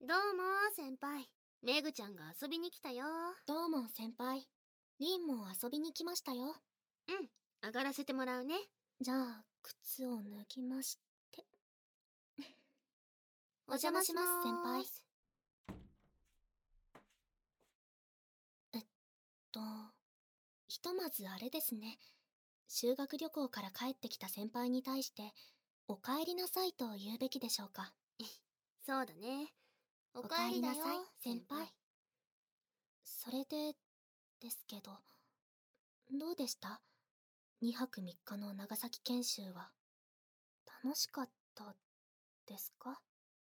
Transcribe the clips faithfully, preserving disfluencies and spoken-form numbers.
どうも先輩、メグちゃんが遊びに来たよ。 どうも先輩、リンも遊びに来ましたよ。 うん、上がらせてもらうね。 じゃあ靴を脱ぎましてお邪魔します先輩。えっとひとまずあれですね、修学旅行から帰ってきた先輩に対してお帰りなさいと言うべきでしょうか。 そうだね。おおかえりだよ帰りなさい先輩。 先それでですけど、どうでした？にはくみっかの長崎研修は。楽しかったですか？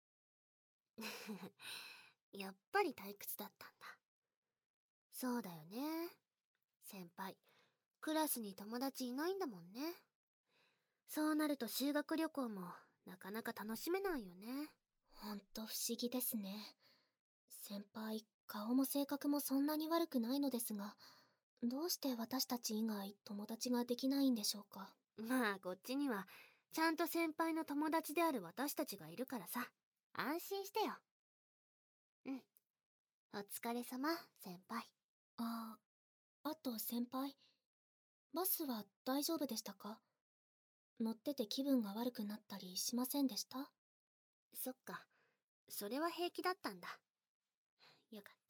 やっぱり退屈だったんだ。そうだよね。先輩、クラスに友達いないんだもんね。そうなると修学旅行もなかなか楽しめないよね。 ほんと不思議ですね。先輩、顔も性格もそんなに悪くないのですが、どうして私たち以外友達ができないんでしょうか。 まあこっちにはちゃんと先輩の友達である私たちがいるからさ、安心してよ。うん、お疲れ様先輩。 ああ、あと先輩、バスは大丈夫でしたか？乗ってて気分が悪くなったりしませんでした？ そっか、それは平気だったんだ。よかった。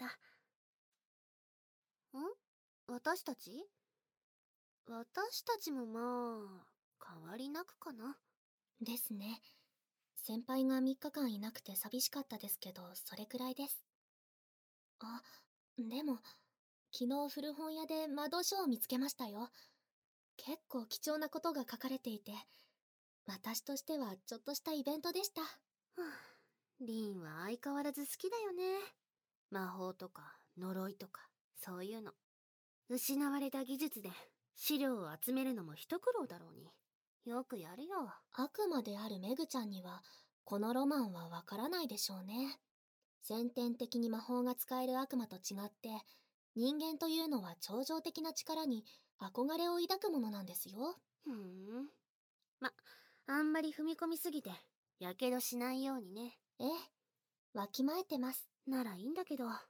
ん？私たち？私たちもまあ変わりなくかな。 ですね。先輩がみっかかんいなくて寂しかったですけど、それくらいです。あ、でも、昨日古本屋で魔導書を見つけましたよ。結構貴重なことが書かれていて、私としてはちょっとしたイベントでした。 はあ、リンは相変わらず好きだよね。魔法とか呪いとかそういうの。失われた技術で資料を集めるのも一苦労だろうに。よくやるよ。 悪魔であるメグちゃんには、このロマンはわからないでしょうね。先天的に魔法が使える悪魔と違って、人間というのは超常的な力に憧れを抱くものなんですよ。 ふーん。ま、あんまり踏み込みすぎて、やけどしないようにね。 ええ、わきまえてます。 ならいいんだけど。 ん、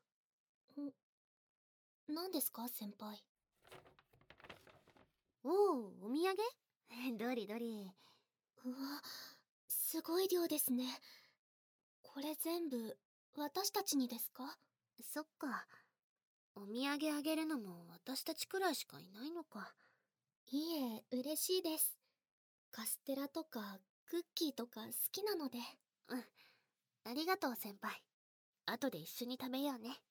何ですか先輩。 おお、お土産どれどれ。 うわ、すごい量ですね。これ全部、私たちにですか？ そっか。お土産あげるのも私たちくらいしかいないのか。 いえ、嬉しいです。カステラとかクッキーとか好きなので。 うん。ありがとう先輩。後で一緒に食べようね。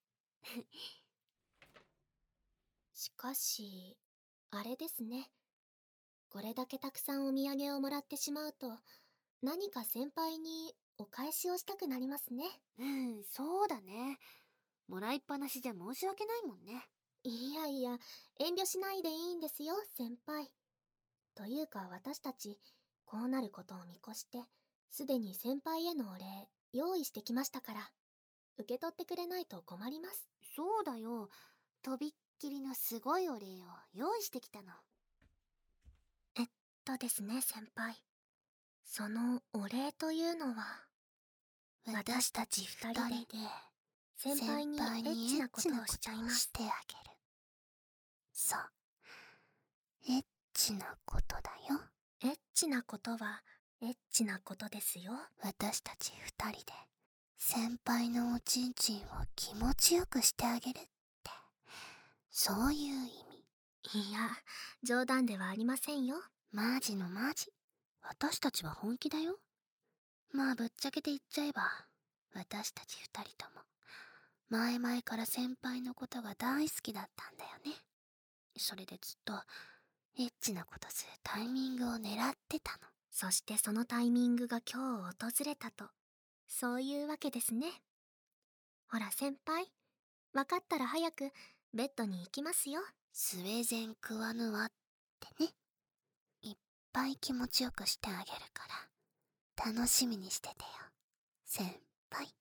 しかし、あれですね。これだけたくさんお土産をもらってしまうと、何か先輩にお返しをしたくなりますね。 うん、そうだね。もらいっぱなしじゃ申し訳ないもんね。 いやいや、遠慮しないでいいんですよ、先輩。というか私たち、こうなることを見越して、すでに先輩へのお礼、用意してきましたから、受け取ってくれないと困ります。 そうだよ。とびっきりのすごいお礼を用意してきたの。 えっとですね、先輩。そのお礼というのは、 私たち二人で先輩にエッチなことをしちゃいます。 してあげる。そう。エッチなことだよ。 エッチなことは、エッチなことですよ。 私たち二人で先輩のおちんちんを気持ちよくしてあげるって、そういう意味。 いや、冗談ではありませんよ。 マジのマジ。私たちは本気だよ。まあぶっちゃけて言っちゃえば、私たち二人とも前々から先輩のことが大好きだったんだよね。それでずっとエッチなことするタイミングを狙ってたの。 そしてそのタイミングが今日訪れたと、そういうわけですね。ほら先輩、わかったら早くベッドに行きますよ。 スウェーゼンクワヌワってね。いっぱい気持ちよくしてあげるから楽しみにしててよ、先輩。